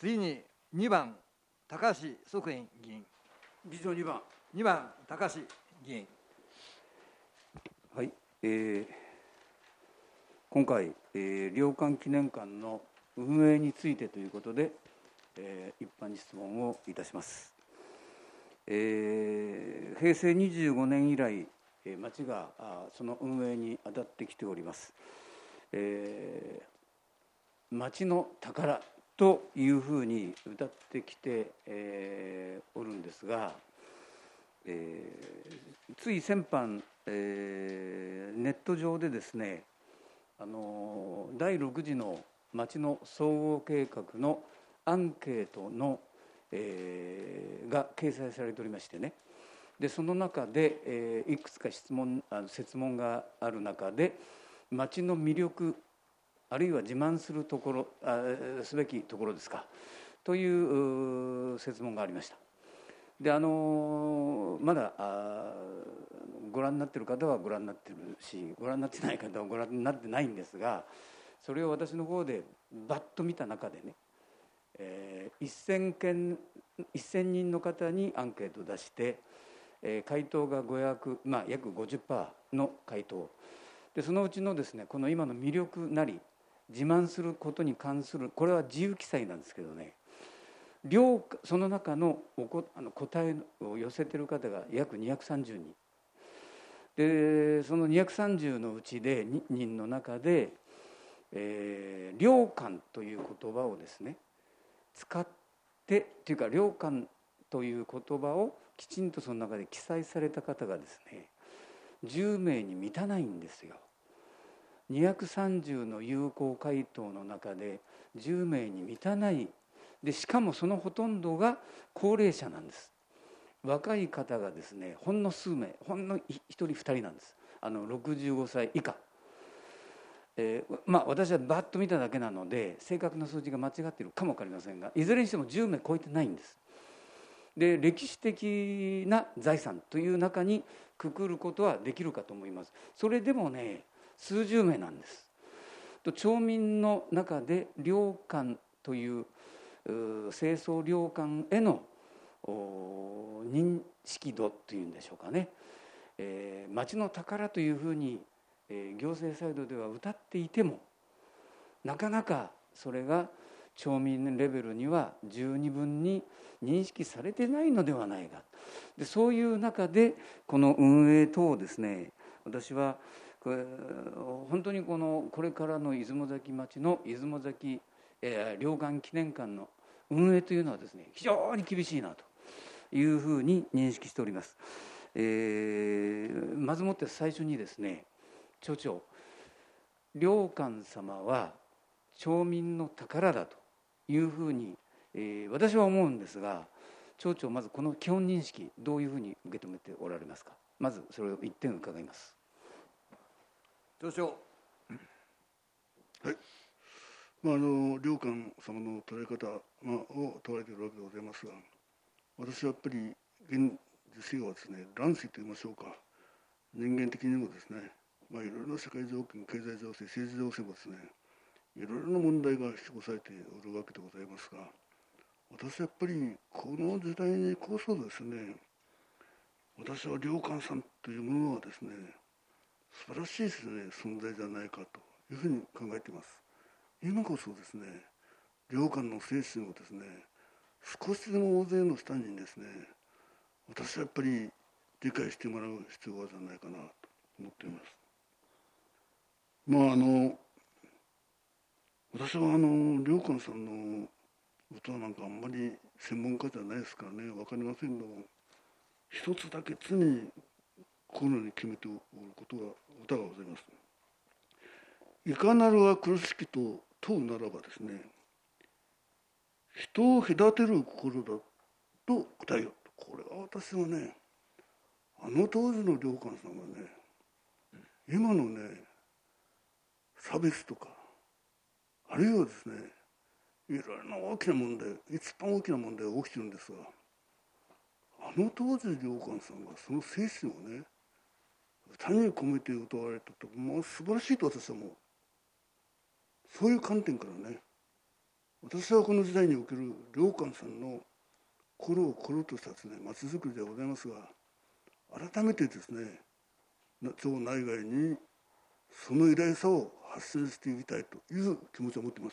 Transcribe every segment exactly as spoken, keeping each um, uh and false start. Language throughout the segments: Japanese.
次ににばん、高橋即円議員。 議長にばん。 にばん、高橋議員。 はい、えー、今回、えー、領館記念館の運営についてということで、えー、一般質問をいたします。えー、平成にじゅうごねん以来、えー、町があその運営に当たってきております。えー、町の宝というふうに歌ってきて、えー、おるんですが、えー、つい先般、えー、ネット上でですね、あのだいろく次の町の総合計画のアンケートの、えー、が掲載されておりましてね、でその中で、えー、いくつか質問あの設問がある中で、町の魅力あるいは自慢するところあすべきところですかという設問がありました。であのまだあご覧になっている方はご覧になっているし、ご覧になってない方はご覧になってないんですが、それを私の方でバッと見た中でね、えー、せんけんせんにんの方にアンケートを出して、えー、回答がごひゃく、まあ、約 ごじゅっパーセント の回答で、そのうちのですね、この今の魅力なり自慢することに関する、これは自由記載なんですけどね、両その中のおこあの答えを寄せている方が約にひゃくさんじゅうにんで、そのにひゃくさんじゅうのうちでににんの中で、えー、良寛という言葉をですね使ってというか、良寛という言葉をきちんとその中で記載された方がですねじゅうめいに満たないんですよ。にひゃくさんじゅうの有効回答の中でじゅうめいに満たないで、しかもそのほとんどが高齢者なんです。若い方がですねほんの数名、ほんのひとりふたりなんです。あのろくじゅうごさい以下、えー、まあ私はバッと見ただけなので正確な数字が間違っているかも分かりませんが、いずれにしてもじゅうめい超えてないんです。で歴史的な財産という中にくくることはできるかと思います。それでもね数十名なんです。と町民の中で良寛という清掃良寛への認識度というんでしょうかね、えー、町の宝というふうに、えー、行政サイドでは歌っていても、なかなかそれが町民レベルには十二分に認識されてないのではないか。でそういう中でこの運営等をですね、私はこれ本当にこのこれからの出雲崎町の出雲崎、えー、領館記念館の運営というのはですね非常に厳しいなというふうに認識しております。えー、まずもって最初にですね、町長、領館様は町民の宝だというふうに、えー、私は思うんですが、町長、まずこの基本認識どういうふうに受け止めておられますか。まずそれを一点伺います。 町長。 はい、まあ、あの領館様の捉え方、まあ、を問われているわけでございますが、私はやっぱり現時世はですね、乱世といいましょうか、人間的にもですね、まあ、いろいろな社会条件、経済情勢、政治情勢もですね、いろいろな問題が引き起こされておるわけでございますが、私はやっぱりこの時代にこそですね、私は領館さんというものはですね、素晴らしいですね、存在じゃないかというふうに考えています。今こそですね、領館の精神をですね、少しでも大勢の人にですね、私はやっぱり理解してもらう必要がじゃないかなと思っています。まああの私はあの領館さんの歌なんかあんまり専門家じゃないですからね、分かりませんけども、一つだけ常に心に決めておることが歌がございます。いかなるは苦しきと問うならばですね、人を隔てる心だと答えよ。これは私はね、あの当時の領館さんはね、今のね差別とか、あるいはですね、いろいろな大きな問題、一番大きな問題が起きてるんですが、あの当時領館さんがその精神をね歌に込めて歌われたと、もう素晴らしいと私は思う。そういう観点からね、 私はこの時代における良寛さんの心を心としたですね、町づくりでございますが、改めてですね、町内外にその偉大さを発信していきたいという気持ちを持っています。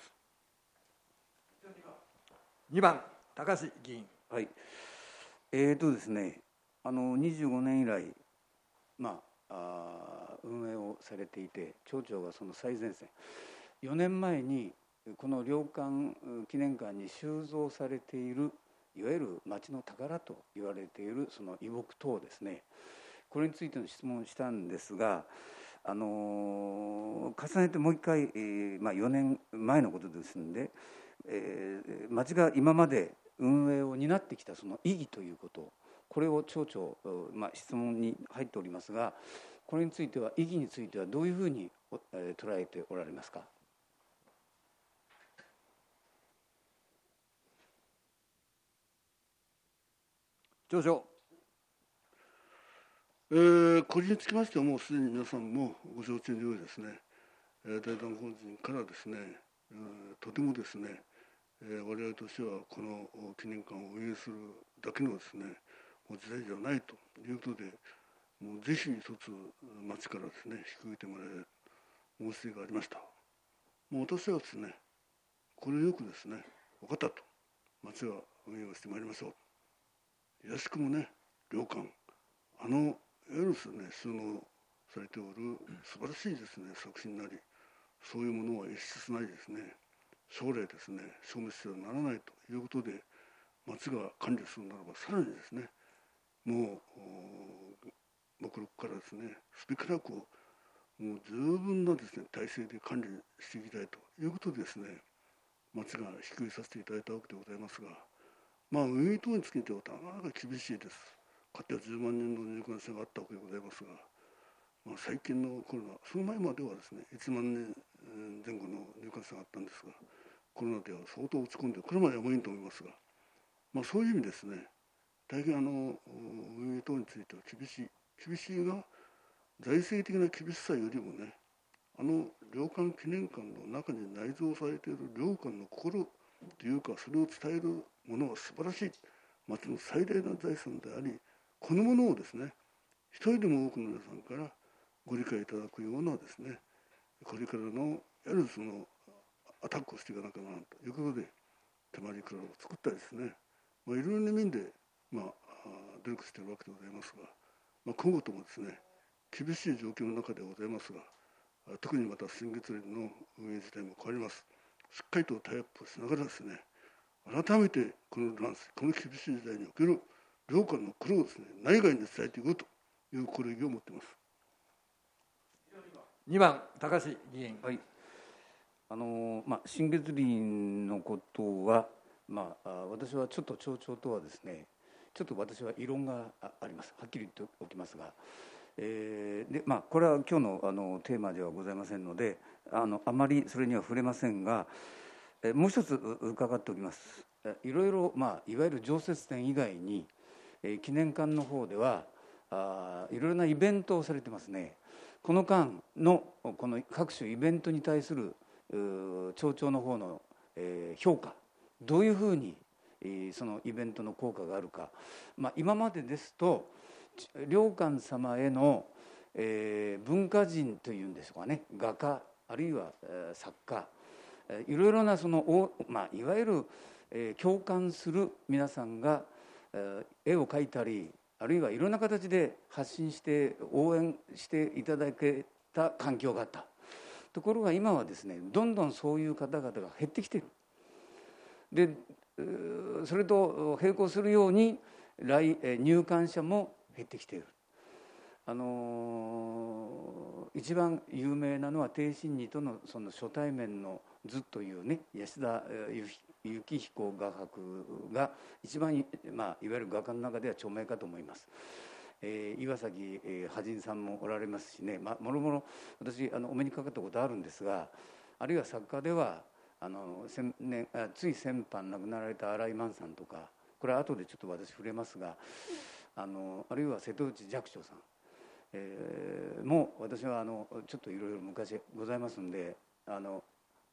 にばん高橋議員。 はい。えーとですね、あのにじゅうごねん以来、まあ、あ運営をされていて、町長がその最前線、よねんまえにこの良寛記念館に収蔵されているいわゆる町の宝と言われているその遺木等ですね、これについての質問をしたんですが、あの重ねてもう一回、えーまあ、よねんまえのことですので、えー、町が今まで運営を担ってきたその意義ということ、これを町長、まあ、質問に入っておりますが、これについては意義についてはどういうふうに、えー、捉えておられますか。 町長。 えー、これにつきましてはもうすでに皆さんもご承知のようにですね、財団法人からですね、えー、とてもですね、えー、我々としてはこの記念館を運営するだけのですね、もう時代じゃないということで、もうぜひ一つ町からですね、引き受けてもらえる申し出がありました。もう私はですね、これをよくですね、分かったと、町は運営をしてまいりましょう。いやしくもね、良寛、あのいわゆるですね、収納されておる素晴らしいですね、作品なり、そういうものは逸失ないですね、将来ですね、消滅してはならないということで、町が管理するならば、さらにですね、もう、目録からですね、すべからく、もう十分なですね、体制で管理していきたいということでですね、町が引き受けさせていただいたわけでございますが、まあ、運営等についてはなかなか厳しいです。かつてはじゅうまん人の入館者があったわけでございますが、まあ、最近のコロナ、その前まではですね、いちまん人前後の入館者があったんですが、コロナでは相当落ち込んで、これまでやむいいと思いますが、まあ、そういう意味ですね、大変あの運営等については厳しい、厳しいが、財政的な厳しさよりもね、あの良寛記念館の中に内蔵されている良寛の心というか、それを伝えるものは素晴らしい、町の最大の財産であり、このものをですね、一人でも多くの皆さんからご理解いただくようなですね、これからのやるそのアタックをしていかなきゃならんということで、手まりクラブを作ったりですね、まあ、いろいろな面で、まあ、努力しているわけでございますが、まあ、今後ともですね、厳しい状況の中でございますが、特にまた新月連の運営自体も変わります。しっかりとタイアップをしながらですね、改めてこの乱世、この厳しい時代における良寛の苦労をですね、内外に伝えていくという心意気を持っています。 にばん高橋議員。 はい。あのまあ、新月林のことは、まあ、私はちょっと町長とはですね、ちょっと私は異論があります。はっきり言っておきますが、えーでまあ、これは今日のあのテーマではございませんので、あのあまりそれには触れませんが、えもう一つ伺っておきます。いろいろ、まあ、いわゆる常設展以外に、えー、記念館の方ではあいろいろなイベントをされてますね。この間のこの各種イベントに対する町長の方の、えー、評価、どういうふうに、えー、そのイベントの効果があるか、まあ、今までですと良寛様への、えー、文化人というんでしょうかね、画家あるいは、えー、作家、えー、いろいろなその、まあ、いわゆる、えー、共感する皆さんが、えー、絵を描いたり、あるいはいろんな形で発信して応援していただけた環境があった。ところが今はですね、どんどんそういう方々が減ってきている。でそれと並行するように来入館者も減ってきている。あの一番有名なのは貞真尼とのその初対面の図というね、安田幸彦画伯が一番、まあ、いわゆる画家の中では著名かと思います。えー、岩崎、えー、波人さんもおられますしね、まあ、もろもろ私あのお目にかかったことあるんですが、あるいは作家ではあの先年あつい先般亡くなられた新井満さんとか、これは後でちょっと私触れますが、あのあるいは瀬戸内寂聴さん、えー、もう私はあのちょっといろいろ昔ございますんで、あの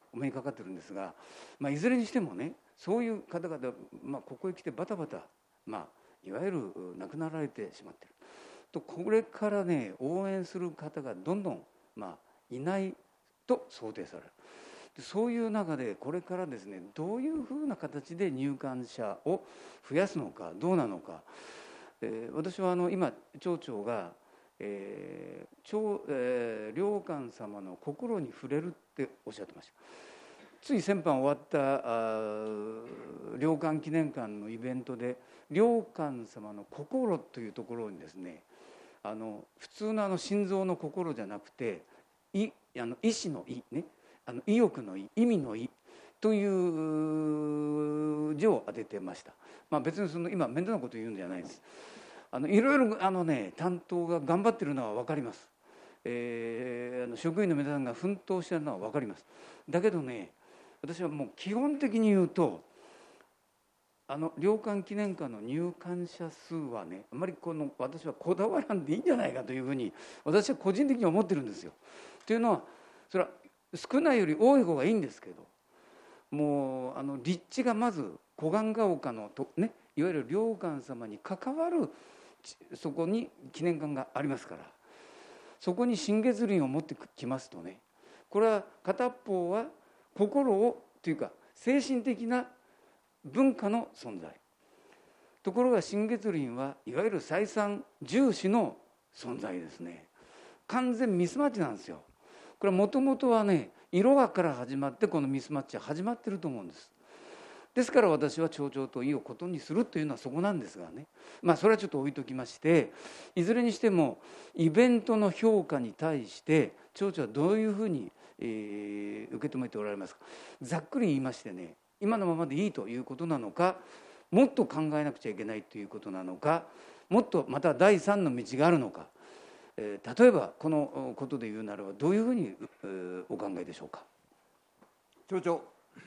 お目にかかってるんですが、まあ、いずれにしてもね、そういう方々、まあ、ここへ来てバタバタ、まあ、いわゆる亡くなられてしまっていると、これからね応援する方がどんどん、まあ、いないと想定される。そういう中でこれからですね、どういうふうな形で入管者を増やすのかどうなのか、えー、私はあの今町長が、えー町えー、良寛様の心に触れるっておっしゃってました。つい先般終わった良寛記念館のイベントで、良寛様の心というところにですね、あの普通のあの心臓の心じゃなくて、いあの意志の意ね、あの意欲の意、意味の意という字を当ててました。まあ、別にその今面倒なことを言うんじゃないです。あのいろいろあの、ね、担当が頑張ってるのは分かります。えー、あの職員の皆さんが奮闘しているのは分かります。だけどね、私はもう基本的に言うと、あの良寛記念館の入館者数はね、あまりこの私はこだわらんでいいんじゃないかというふうに私は個人的に思ってるんですよ。というのは、それは少ないより多い方がいいんですけど、もうあの立地がまず小雁ヶ丘のと、ね、いわゆる良寛様に関わるそこに記念館がありますから、そこに心月輪を持ってきますとね、これは片方は心をというか精神的な文化の存在、ところが心月輪はいわゆる採算重視の存在ですね。完全ミスマッチなんですよ。これはもともとはね、色がから始まってこのミスマッチは始まってると思うんです。ですから私は町長と意をことにするというのはそこなんですがね、まあそれはちょっと置いときまして、いずれにしてもイベントの評価に対して町長はどういうふうに、えー、受け止めておられますか。ざっくり言いましてね、今のままでいいということなのか、もっと考えなくちゃいけないということなのか、もっとまた第三の道があるのか、えー、例えばこのことで言うならばどういうふうに、えー、お考えでしょうか。 町長。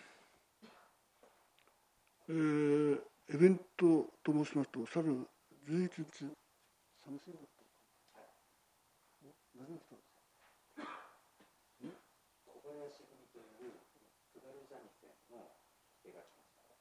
えー、イベントと申しますと、去るじゅういちにち、寒すぎだった。何の人ですか。 小林組という津軽三味線の絵が来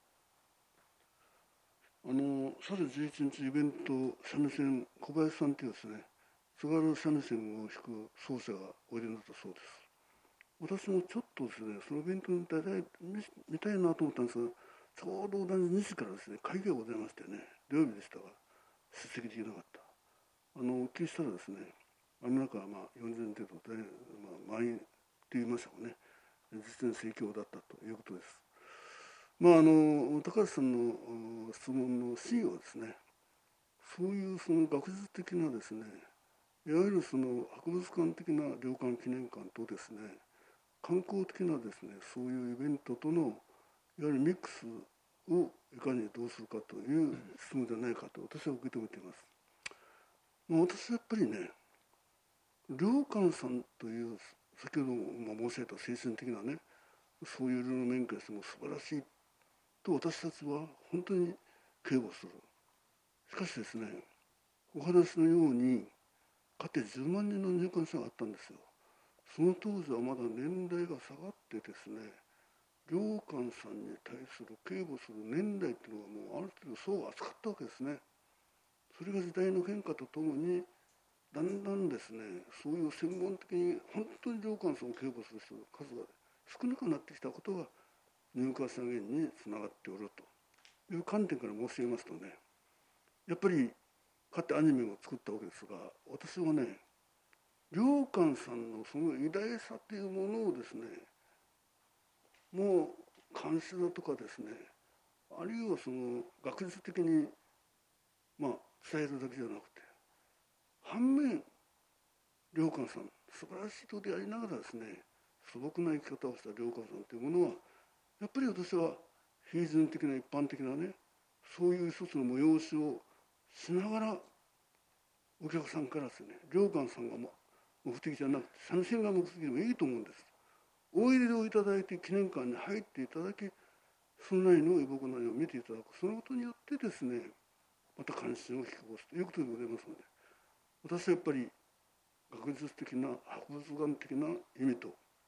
ました。 あの去るじゅういちにちイベント三味線、小林さんというですね、津軽三味線を弾く奏者がおいでになったそうです。私もちょっとですね、そのイベントに大体見たいなと思ったんですが、ちょうど同じにじからですね、会議がございましてね、土曜日でしたが、出席できなかった。あの、お聞きしたらですね、あの中はまあよんじゅうにん程度で、まあ、満員と言いましたかね、実に盛況だったということです。まあ、あの、高橋さんの質問の真意はですね、そういうその学術的なですね、いわゆるその博物館的な良寛記念館とですね、観光的なですね、そういうイベントとのいわゆるミックスをいかにどうするかという質問ではないかと私は受け止めています。まあ、私はやっぱりね、良寛さんという先ほども申し上げた精神的なね、そういういろいろな面からしても素晴らしいと私たちは本当に敬語する。しかしですね、お話のようにかつてじゅうまんにんの入館者があったんですよ。その当時はまだ年代が下がってですね、良寛さんに対する警護する年代っていうのはもうある程度層が厚かったわけですね。それが時代の変化とともにだんだんですね、そういう専門的に本当に良寛さんを警護する人の数が少なくなってきたことが入館者減につながっておるという観点から申し上げますとね、やっぱりかつてアニメを作ったわけですが、私はね、良寛さんのその偉大さというものをですね、もう監視だとかですね、あるいはその学術的にまあ伝えるだけじゃなくて、反面良寛さん素晴らしい人でありながらですね、素朴な生き方をした良寛さんというものはやっぱり私は非人的な一般的なね、そういう一つの催しをしながらお客さんからですね、良寛さんが目的じゃなくて三味線が目的でもいいと思うんです。お入れをいただいて記念館に入っていただき、その内の異木内を見ていただく、そのことによってですね、また関心を引き起こすということでございますので、私はやっぱり学術的な博物館的な意味と、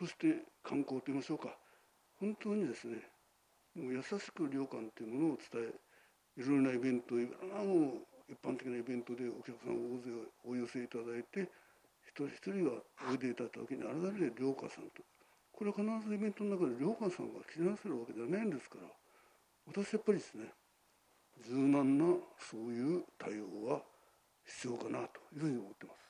そして観光といいましょうか、本当にですね、もう優しく良寛というものを伝え、いろいろなイベント、いろんなもう一般的なイベントでお客さんを大勢お寄せいただいて、一人一人がおいでいただいた時に改めて良寛さんと、これは必ずイベントの中で良寛さんが気になさるわけではないんですから、私やっぱりですね、柔軟なそういう対応は必要かなというふうに思っています。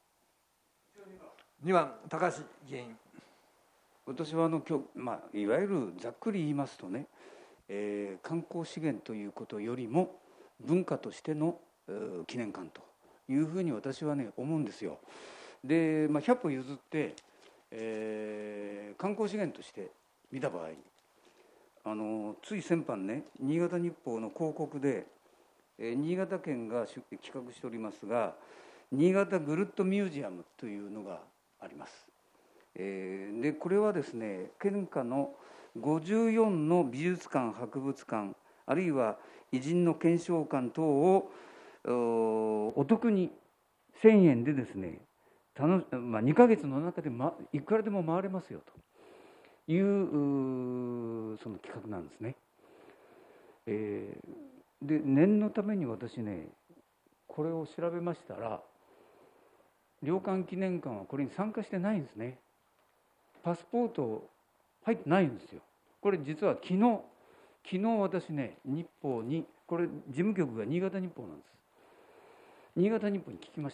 にばん高橋議員。 私はあの今日、まあ、いわゆるざっくり言いますとね、えー、観光資源ということよりも文化としての記念館というふうに私はね思うんですよ。で、まあ、ひゃっぽ譲って、えー、観光資源として見た場合に、あのつい先般ね、新潟日報の広告で、えー、新潟県が企画しておりますが、新潟ぐるっとミュージアムというのがあります。えー、でこれはですね、県下のごじゅうよんの美術館、博物館、あるいは偉人の顕彰館等を お, お得にせんえんでですね、楽し、まあ、にかげつの中で、ま、いくらでも回れますよというその企画なんですね。えー、で念のために私ね、これを調べましたら、良寛記念館はこれに参加してないんですね。パスポート入ってないんですよ。これ実は昨日昨日私ね、日報に、これ事務局が新潟日報なんです。新潟日報に聞きました。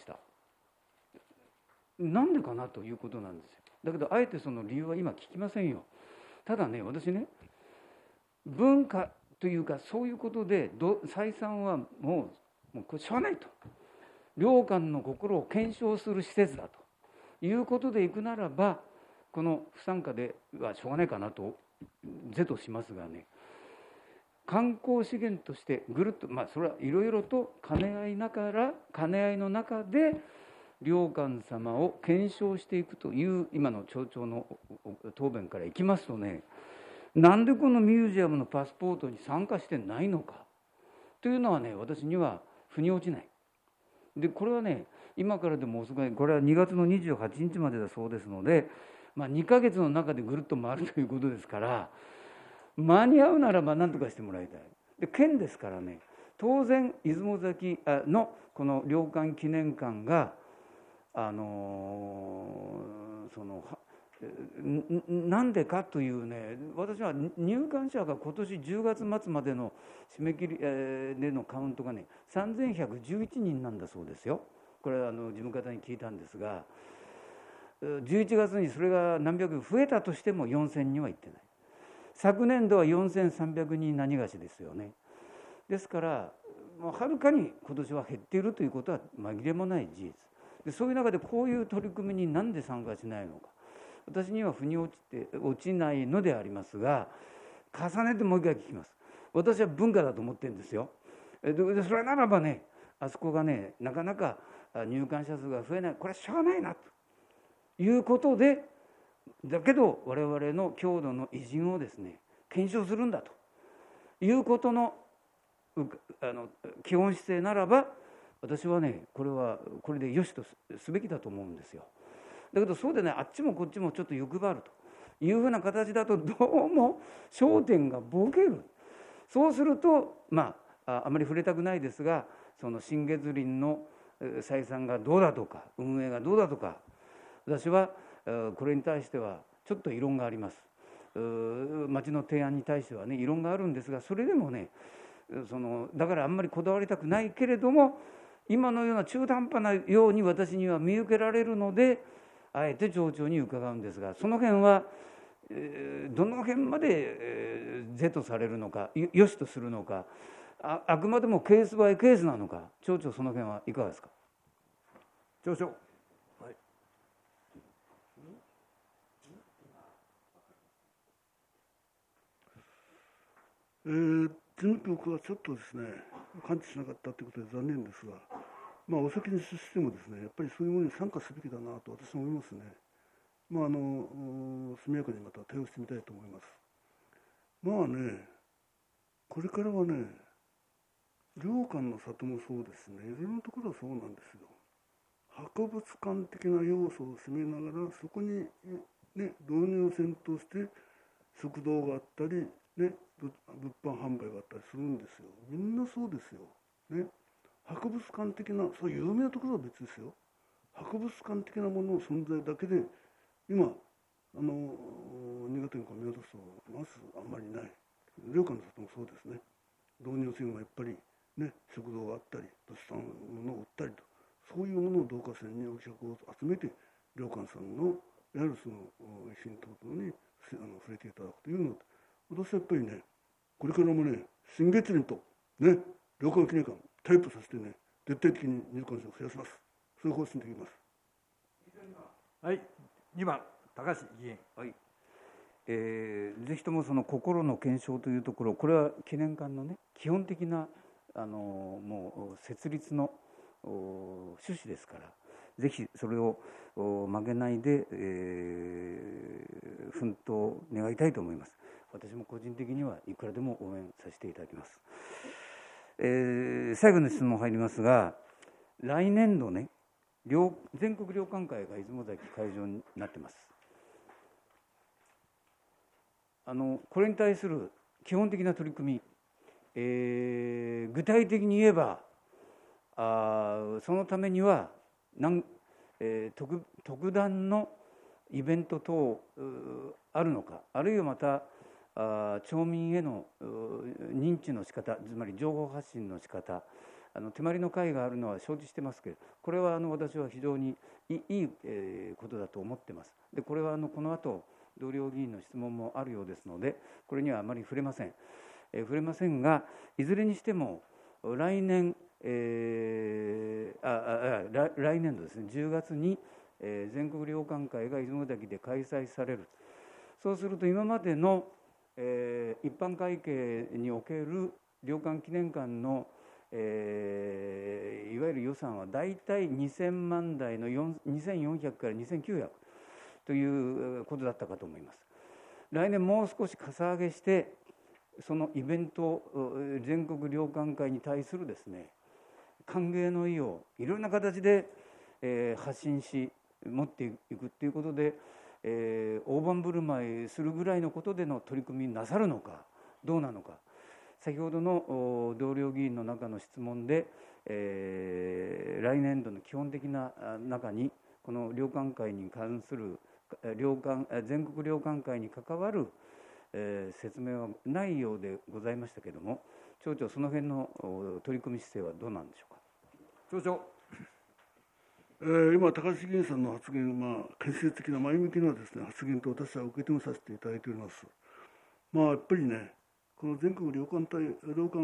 なんでかなということなんですよ。だけどあえてその理由は今聞きませんよ。ただね、私ね、文化というかそういうことで採算はもう、もうこれしょうがないと、良寛の心を検証する施設だということでいくならば、この不参加ではしょうがないかなと是としますがね、観光資源としてぐるっと、まあそれはいろいろと兼ね合いながら兼ね合いの中で良寛様を検証していくという今の町長の答弁からいきますとね、なんでこのミュージアムのパスポートに参加してないのかというのはね、私には腑に落ちない。でこれはね、今からでも遅くない、これはにがつのにじゅうはちにちまでだそうですので、まあ、にかげつの中でぐるっと回るということですから、間に合うならば何とかしてもらいたい。で県ですからね、当然出雲崎のこの良寛記念館があのー、そのなんでかというね、私は入館者が今年じゅうがつまつまでの締め切りでのカウントがねさんぜんひゃくじゅういちにんなんだそうですよ。これはあの事務方に聞いたんですが、じゅういちがつにそれが何百増えたとしてもよんせんにんはいってない。昨年度はよんせんさんびゃくにん何がしですよね。ですからもうはるかに今年は減っているということは紛れもない事実で、そういう中でこういう取り組みになんで参加しないのか、私には腑に落ちて落ちないのでありますが、重ねてもう一回聞きます。私は文化だと思ってるんですよ。でそれならばね、あそこがねなかなか入館者数が増えない、これはしょうがないなということで、だけど我々の郷土の偉人をですね検証するんだということのあの基本姿勢ならば、私はねこれはこれでよしとすべきだと思うんですよ。だけどそうでね、あっちもこっちもちょっと欲張るというふうな形だと、どうも焦点がぼける。そうするとまああまり触れたくないですが、その新月林の採算がどうだとか運営がどうだとか、私はこれに対してはちょっと異論があります。町の提案に対してはね異論があるんですが、それでもねそのだからあんまりこだわりたくないけれども、今のような中途半端なように私には見受けられるので、あえて町長に伺うんですが、その辺はどの辺まで是とされるのか、よしとするのか、 あ, あくまでもケースバイケースなのか、町長その辺はいかがですか。 町長。はい。 えー、事務局はちょっとですね感知しなかったということで残念ですが、まあ、お先にしてもですね、やっぱりそういうものに参加すべきだなと私は思いますね。まあ、あの速やかにまた対応してみたいと思います。まあね、これからはね、良寛の里もそうですね、いろんなところはそうなんですよ。博物館的な要素を攻めながら、そこにね、導入線として食堂があったり、ね、物販販売があったりするんですよ。みんなそうですよ。ね、博物館的な、そういう有名なところは別ですよ。博物館的なものの存在だけで、今、あの新潟県から見渡すと、まずあんまりない。旅館の里もそうですね。導入線はやっぱり、ね、食堂があったり、物産物を売ったりと、そういうものを導火線にお客を集めて、旅館さんの、やはりその維新等々にあの触れていただくというのを、私はやっぱりね、これからもね、新月林と、ね、旅館記念館、タイプさせてね、徹底的に入館者を増やします。そういう方針でいきます。 はい、にばん、高橋議員。 はい、えー、ぜひともその心の検証というところ、これは記念館のね、基本的なあのもう設立の趣旨ですから、ぜひそれを曲げないで、えー、奮闘を願いたいと思います。私も個人的にはいくらでも応援させていただきます。えー、最後の質問入りますが、来年度ね、全国旅館会が出雲崎会場になってます。あのこれに対する基本的な取り組み、えー、具体的に言えば、あそのためにはなん、えー、特, 特段のイベント等あるのか、あるいはまたあ町民への認知の仕方、つまり情報発信の仕方、あの手まりの会があるのは承知してますけど、これはあの私は非常にいい、いいえー、ことだと思ってます。でこれはあのこの後同僚議員の質問もあるようですので、これにはあまり触れません、えー、触れませんが、いずれにしても来年、えー、ああ来年度ですね、じゅうがつに、えー、全国旅館会が出雲崎で開催される。そうすると今までの、えー、一般会計における旅館記念館のえー、いわゆる予算はだいたいにせんまん台のにせんよんひゃくからにせんきゅうひゃくということだったかと思います。来年もう少しかさ上げして、そのイベント、全国旅館会に対するですね、歓迎の意をいろんな形で、えー、発信し持っていくということで、えー、大盤振る舞いするぐらいのことでの取り組みなさるのかどうなのか、先ほどの同僚議員の中の質問で、えー、来年度の基本的な中にこの旅館会に関する旅館全国旅館会に関わる、えー、説明はないようでございましたけれども、町長、その辺の取り組み姿勢はどうなんでしょうか。 町長。 えー、今、高橋議員さんの発言、まあ、建設的な前向きなです、ね、発言と私は受け止めさせていただいております。まあ、やっぱりね、この全国旅館隊旅館、うん、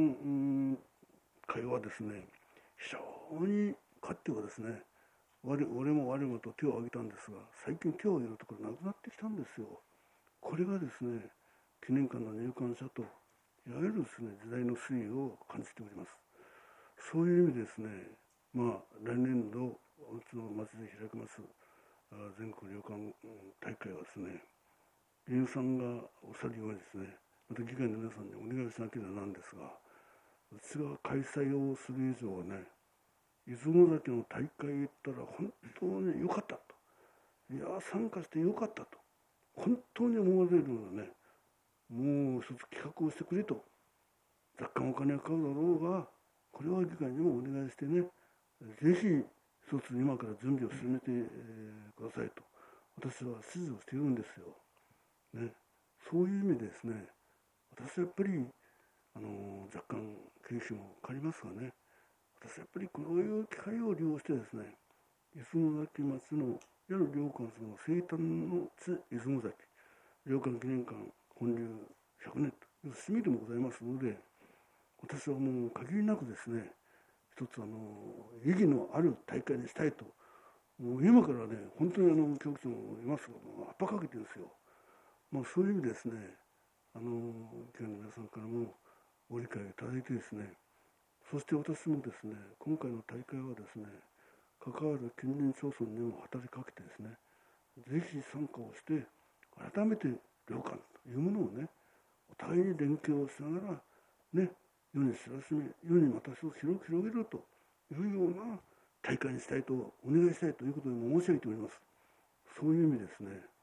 会はですね、非常にかつてはですね、我俺も我もと手を挙げたんですが、最近手を挙げるところなくなってきたんですよ。これがですね、記念館の入館者といわゆるですね、時代の推移を感じております。そういう意味ですね、まあ来年度うちの町で開きます全国旅館大会はですね、議員さんがおっしゃるようにですね、また議会の皆さんにお願いしなければなんですが、うちが開催をする以上はね、出雲崎の大会行ったら本当に良かったと、いや参加して良かったと本当に思われるようなね、もう一つ企画をしてくれと、若干お金がかかるだろうが、これは議会にもお願いしてね、ぜひ一つ今から準備を進めてくださいと私は指示をしているんですよ、ね、そういう意味でですね、私はやっぱりあの若干経費もかかりますがね、私はやっぱりこういう機会を利用してですね、出雲崎町のいわゆる旅館さんの生誕の地出雲崎旅館記念館建立ひゃくねんという節目でもございますので、私はもう限りなくですね、一つあの意義のある大会にしたいと、もう今からね、本当にあの局長もいますが、もう圧迫かけてるんですよ。まあ、そういう意味ですね、あの議会の皆さんからもご理解いただいてですね、そして私もですね、今回の大会はですね、関わる近隣町村にも働きかけてですね、ぜひ参加をして、改めて旅館というものをね、お互いに連携をしながら、ね、世に知らしめ、世にまた広く広げるというような大会にしたいと、お願いしたいということでも申し上げております。そういう意味ですね、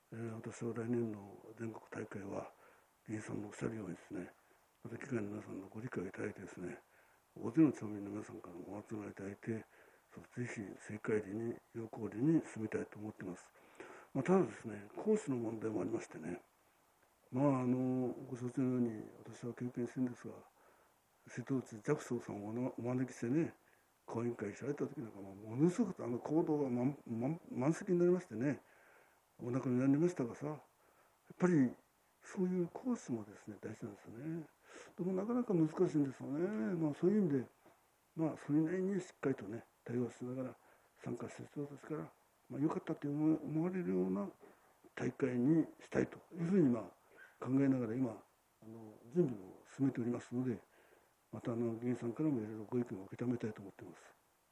えー、私は来年の全国大会は議員さんのおっしゃるようにですね、また機会の皆さんのご理解をいただいてですね、大勢の町民の皆さんからもお集まりいただいて、ぜひ政界裏に要項裏に進みたいと思っています。まあ、ただですね、講師の問題もありましてね、まああのご承知のように私は経験してるんですが、瀬戸内寂聴さんをお招きしてね、講演会開いた時なんかものすごくあの行動が満満満席になりましてね、お亡くなりになりましたがさ、やっぱりそういうコースもですね大事なんですよね。でもなかなか難しいんですよね。まあそういう意味で、まあそれなりにしっかりとね対応しながら参加した人ですから、まあ良かったと思われるような大会にしたいというふうにまあ考えながら今あの準備を進めておりますので、またあの議員さんからもいろいろご意見を受け止めたいと思っています。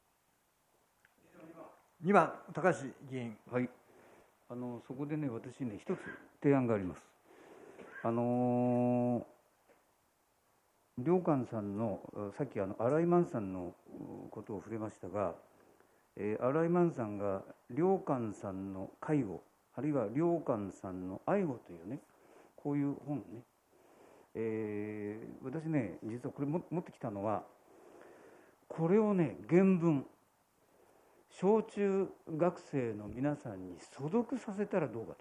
にばん高橋議員。 はい、あのそこでね、私ね、一つ提案があります。あのー、良寛さんの、さっきあの新井満さんのことを触れましたが、えー、新井満さんが良寛さんの介護、あるいは良寛さんの愛護というね、こういう本ね、えー、私ね、実はこれも持ってきたのは、これをね、原文、小中学生の皆さんに素読させたらどうか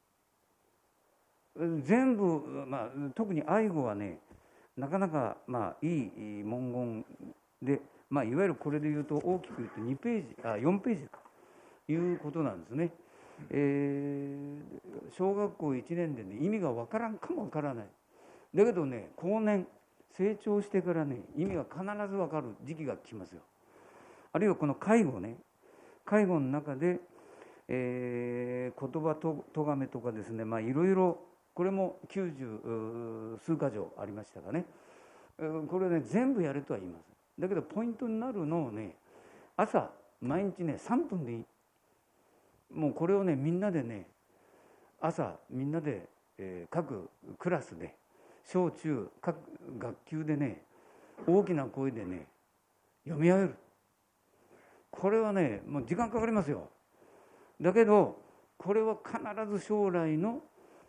と。全部、まあ、特に愛護はね、なかなか、まあ、いい文言で、まあ、いわゆるこれで言うと大きく言うとにページ、あ、よんページかいうことなんですね。えー、小学校いちねんで、ね、意味がわからんかもわからない。だけどね、後年成長してからね、意味が必ずわかる時期が来ますよ。あるいはこの介護ね、介護の中で、えー、言葉ととがめとかですね、まあいろいろ、これもきゅうじゅう数か条ありましたがね、これね全部やれとは言います。だけどポイントになるのをね、朝毎日ねさんぷんでいい。もうこれをねみんなでね、朝みんなで、えー、各クラスで小中各学級でね、大きな声でね読み上げる。これはねもう時間かかりますよ。だけどこれは必ず将来の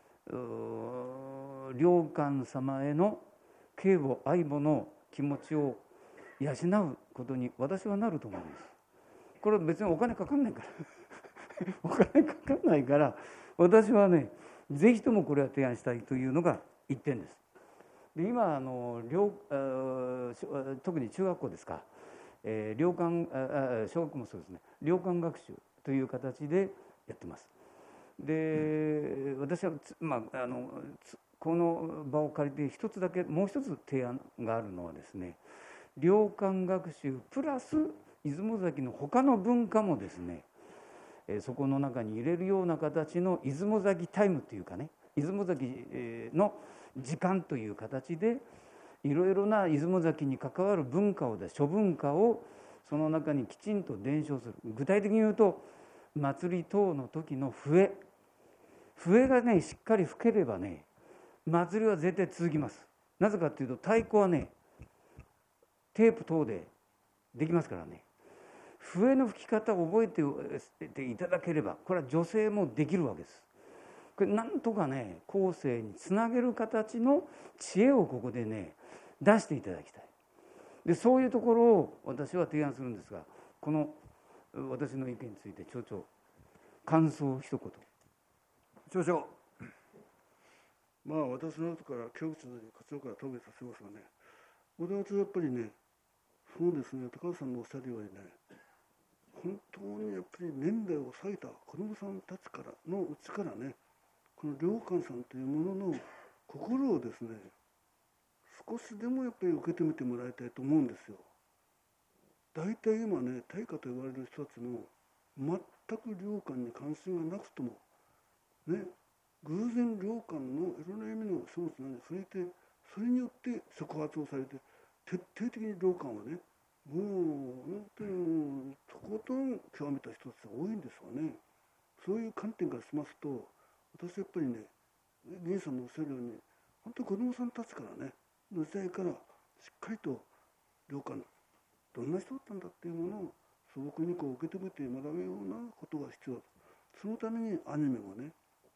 良寛様への敬母愛母の気持ちを養うことに私はなると思います。これは別にお金かかんないからお金かかんないから私はねぜひともこれは提案したいというのが一点です。で今あの良特に中学校ですか、えー、良寛小学校もそうですね、良寛学習という形でやってます。で私は、まあ、あのこの場を借りて一つだけもう一つ提案があるのはですね、良寛学習プラス出雲崎の他の文化もですね、えそこの中に入れるような形の出雲崎タイムというかね、出雲崎の時間という形でいろいろな出雲崎に関わる文化をで諸文化をその中にきちんと伝承する。具体的に言うと祭り等の時の笛笛がねしっかり吹ければね祭りは絶対続きます。なぜかというと太鼓はねテープ等でできますからね。笛の吹き方を覚えていただければこれは女性もできるわけです。これなんとかね後世につなげる形の知恵をここでね出していただきたい。でそういうところを私は提案するんですが、この私の意見について町長感想を一言。 町長。 まあ私の後から教育長に課長から答弁させますがね、私はやっぱりね、そうですね、高橋さんのおっしゃるようにね、本当にやっぱり年齢を割いた子どもさんたちからのうちからね、この良寛さんというものの心をですね、少しでもやっぱり受け止めてもらいたいと思うんですよ。大体今ね、大家と言われる人たちも全く良寛に関心がなくともね、偶然良寛のいろんな意味の書物に触れて、それによって触発をされて徹底的に良寛をね、もう本当にとことん極めた人たちが多いんですよね。そういう観点からしますと、私はやっぱりね、議員さんのおっしゃるように、本当に子どもさんたちからね、の時代からしっかりと良寛どんな人だったんだっていうものを素朴にこう受け止めて学ぶようなことが必要だ。そのためにアニメもね、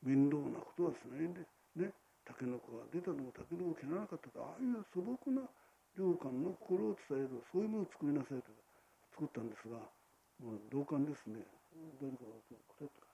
面倒なことはしないんでね、タケノコが出たのもタケノコを切らなかったと、ああいう素朴な良寛の心を伝える、そういうものを作りなさいと作ったんですが、もう同感ですね。誰か答えてか。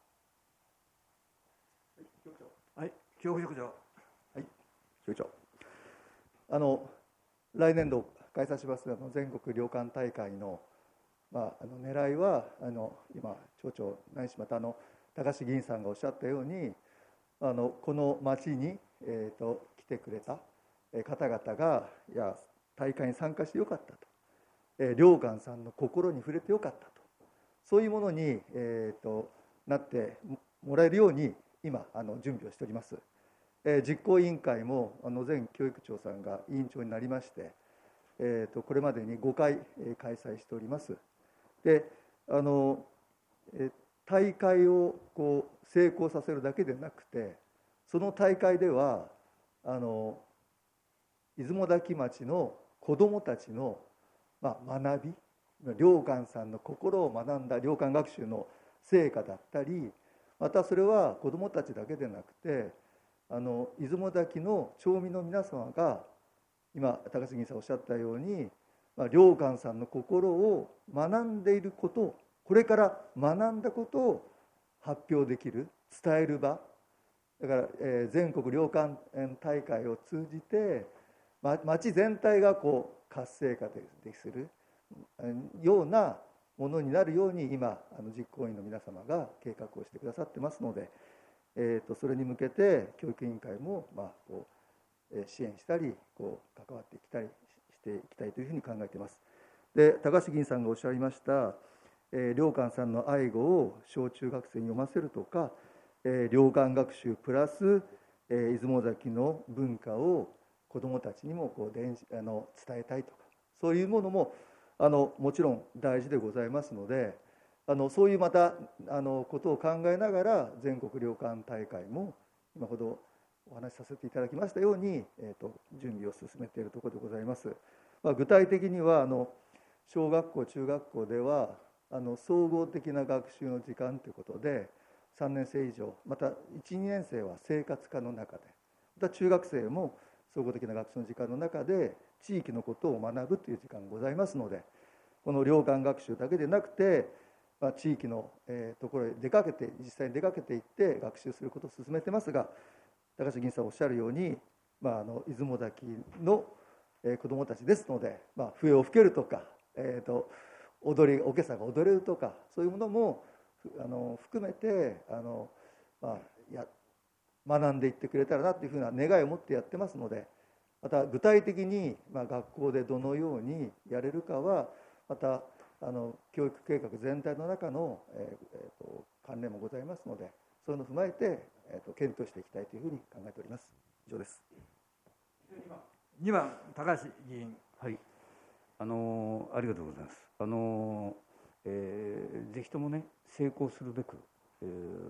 はい、教副職長。 はい、局長。あの来年度開催しますあの全国良寛大会の、まあ、あの狙いはあの今町長ないしまたあの高橋議員さんがおっしゃったように、あのこの町に、えー、と来てくれた方々がいや大会に参加してよかったと、えー、良寛さんの心に触れてよかったと、そういうものに、えー、となってもらえるように今あの準備をしております。えー、実行委員会もあの前教育長さんが委員長になりまして、えー、とこれまでにごかい、えー、開催しております。であの、えー、大会をこう成功させるだけでなくて、その大会ではあの出雲崎町の子どもたちの、まあ、学び、良寛さんの心を学んだ良寛学習の成果だったり、またそれは子どもたちだけでなくて、あの出雲崎の町民の皆様が今高杉さんおっしゃったように、まあ、良寛さんの心を学んでいることを、これから学んだことを発表できる、伝える場だから、えー、全国良寛大会を通じて、ま、町全体がこう活性化でするようなものになるように今あの実行委員の皆様が計画をしてくださってますので、えー、とそれに向けて教育委員会も、まあ、こう支援したりこう関わっていきたいしていきたいというふうに考えています。で高橋議員さんがおっしゃいました、えー、良寛さんの愛語を小中学生に読ませるとか、えー、良寛学習プラス、えー、出雲崎の文化を子どもたちにもこう伝あの伝えたいとか、そういうものもあのもちろん大事でございますので、あのそういうまたあのことを考えながら全国良寛大会も今ほどお話しさせていただきましたように、えー、と準備を進めているところでございます。まあ、具体的にはあの小学校中学校ではあの総合的な学習の時間ということでさんねん生以上、またいち、にねん生は生活科の中で、また中学生も総合的な学習の時間の中で地域のことを学ぶという時間がございますので、この良寛学習だけでなくて、まあ、地域の、えー、ところへ出かけて実際に出かけていって学習することを進めてますが、高橋議員さんおっしゃるように、まあ、あの出雲崎の、えー、子どもたちですので、まあ、笛を吹けるとか、えー、と踊りおけさが踊れるとか、そういうものもあの含めてあの、まあ、や学んでいってくれたらなというふうな願いを持ってやってますので、また具体的に、まあ、学校でどのようにやれるかはまたあの教育計画全体の中の、えー、と関連もございますので、そういうのを踏まえて、えー、と検討していきたいというふうに考えております。以上です。 にばん高橋議員。 はい、あのありがとうございます。あの、えー、ぜひともね成功するべく、え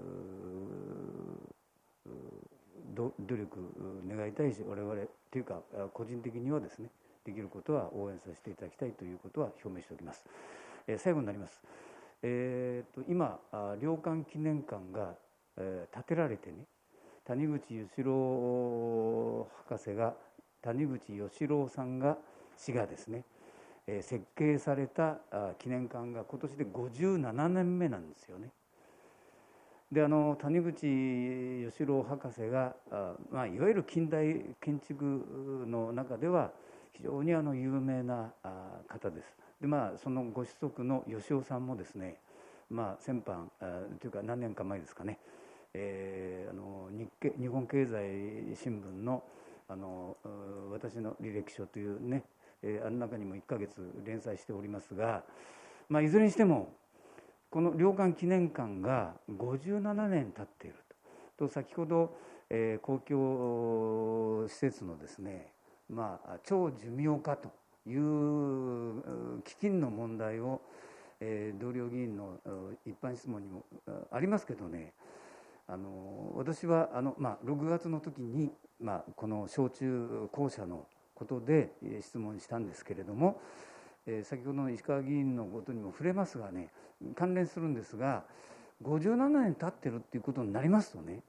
ー、努力願いたいし、我々というか個人的にはですね、できることは応援させていただきたいということは表明しておきます。えー、最後になります。えー、と今良寛記念館が、えー、建てられてね、谷口義郎博士が谷口義郎さんが氏がですね、えー、設計された記念館が今年でごじゅうななねんめなんですよね。であの谷口義郎博士があ、まあ、いわゆる近代建築の中では非常にあの有名な方です。で、まあ、そのご子息の義夫さんもですね、まあ、先般というか何年か前ですかね、えー、あの 日, 経日本経済新聞 の, あの私の履歴書というね、えー、あの中にもいっかげつ連載しておりますが、まあ、いずれにしてもこの良寛記念館がごじゅうななねん経っていると。と先ほど、えー、公共施設のですね、まあ、超寿命化という喫緊の問題を、えー、同僚議員の一般質問にもありますけどね、あの私はあの、まあ、ろくがつの時に、まあ、この小中校舎のことで質問したんですけれども、えー、先ほどの石川議員のことにも触れますがね、関連するんですが、ごじゅうななねん経ってるっていうことになりますとね、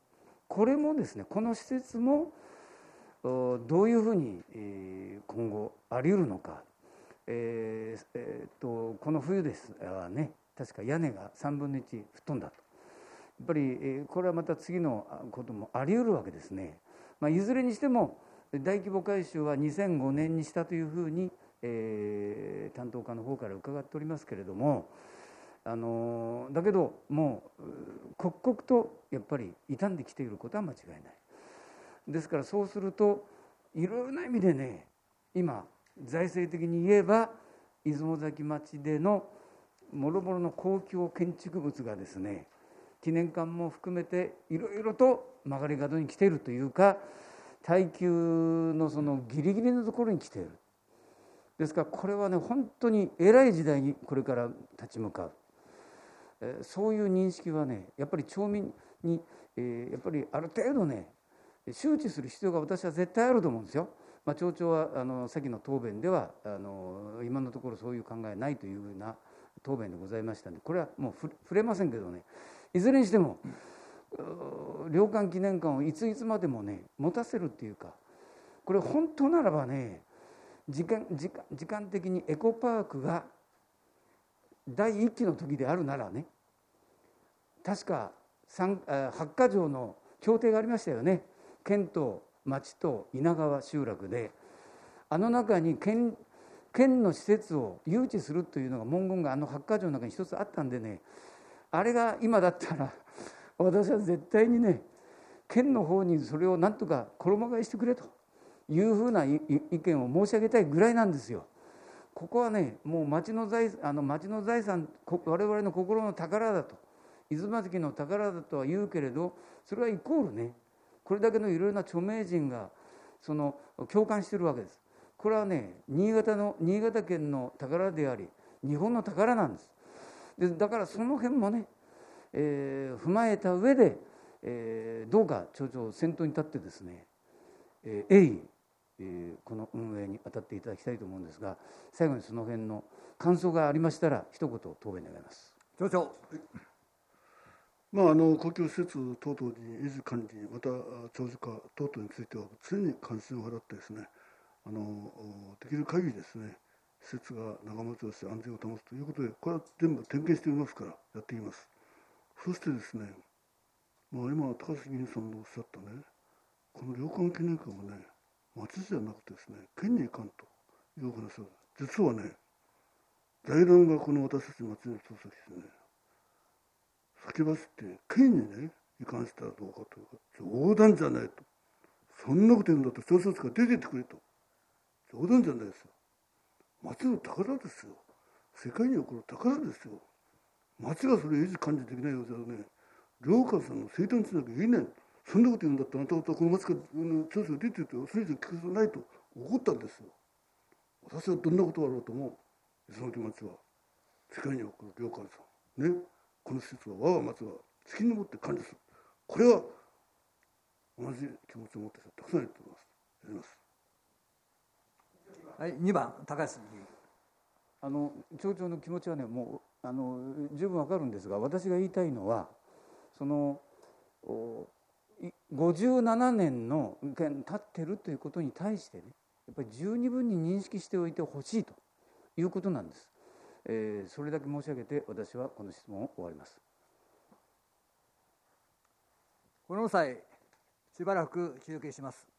これもですね、この施設もどういうふうに今後あり得るのか、えーえー、とこの冬ですはね、確か屋根がさんぶんのいち吹っ飛んだと。やっぱりこれはまた次のこともあり得るわけですね。まあ、いずれにしても大規模改修はにせんごねんにしたというふうに、えー、担当課の方から伺っておりますけれども、あのだけどもう刻々とやっぱり傷んできていることは間違いない。ですからそうするといろいろな意味でね、今財政的に言えば出雲崎町でのもろもろの公共建築物がですね、記念館も含めていろいろと曲がり角に来ているというか、耐久のそのギリギリのところに来ている。ですからこれはね、本当に偉い時代にこれから立ち向かう、えー、そういう認識はね、やっぱり町民に、えー、やっぱりある程度ね周知する必要が私は絶対あると思うんですよ。まあ、町長はあの先の答弁ではあの今のところそういう考えないというふうな答弁でございましたので、これはもう触れませんけどね、いずれにしても領館記念館をいついつまでもね持たせるっていうか、これ本当ならばね、時間時間時間的にエコパークが第一期の時であるならね、確かはちか条の協定がありましたよね。県と町と稲川集落で、あの中に 県, 県の施設を誘致するというのが文言があのはちか条の中に一つあったんでね、あれが今だったら私は絶対にね、県の方にそれをなんとか衣替えしてくれというふうな意見を申し上げたいぐらいなんですよ。ここはね、もう町の財あの町の財産、我々の心の宝だと、出雲崎の宝だとは言うけれど、それはイコールね、これだけのいろいろな著名人がその共感しているわけです。これはね、新潟の新潟県の宝であり、日本の宝なんです。でだからその辺もね、えー、踏まえた上で、えー、どうか町長先頭に立ってですね、えー、鋭意、えー、この運営に当たっていただきたいと思うんですが、最後にその辺の感想がありましたら一言答弁願います。 町長。 まあ、あの公共施設等々に維持管理、また長寿化等々については常に関心を払ってですね、あのできる限りですね、施設が長持ちをして安全を保つということで、これは全部点検していますからやっています。そしてですね、まあ、今高橋議員さんのおっしゃったね、この領館記念館はね、町じゃなくてですね、県に行かんという話は、実はね、財団がこの私たち町に調査してね、先走って県にね移管したらどうかというか、冗談じゃないと、そんなこと言うんだと調査室から出てってくれと、冗談じゃないですよ。町の宝ですよ。世界に起こる宝ですよ。町がそれ維持管理できないようじゃね、領館さんの生誕地なきゃ言えない。そんなこと言うんだったら、あんた方この町から調査が出てってそれ以上聞かせないと怒ったんですよ。私はどんなことがあろうとも、出雲町は世界に起こる領館さんね、この施設は我が町が責任を持って管理する。これは同じ気持ちを持ってたくさんいると思います。やります。 はい、にばん高橋議員。 あの町長の気持ちはね、もうあの十分わかるんですが、私が言いたいのは、そのごじゅうななねんの経ってるということに対してね、やっぱり十二分に認識しておいてほしいということなんです。えー、それだけ申し上げて私はこの質問を終わります。 この際しばらく休憩します。